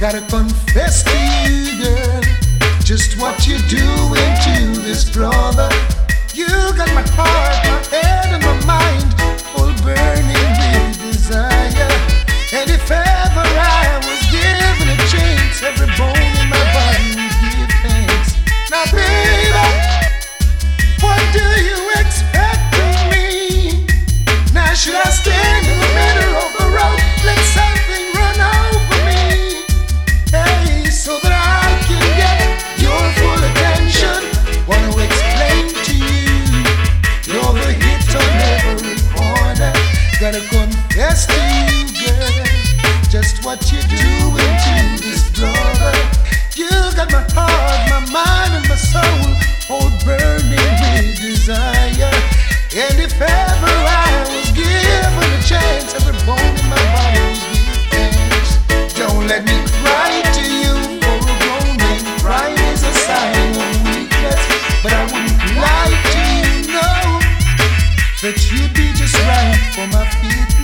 Gotta confess to you, girl, just what you're doing to this brother. You got my heart, my head, and my mind all burning with desire. And if ever I was given a chance, every bone in my body would give thanks. Now, baby, what do you expect of me? Now, should I stand in the middle of the road, let something run over me? Hey, so that I can get your full attention. Wanna explain to you, you're the hit on every corner. Gotta confess to you, girl, just what you're doing to this brother. You got my heart, my mind, and my soul all burning with desire. And if ever I was given a chance, every bone in my body would give thanks. Don't let me cry to you for a grown man. Crying is a sign of weakness, but I wouldn't lie to you, no, that you'd be just right for my feet.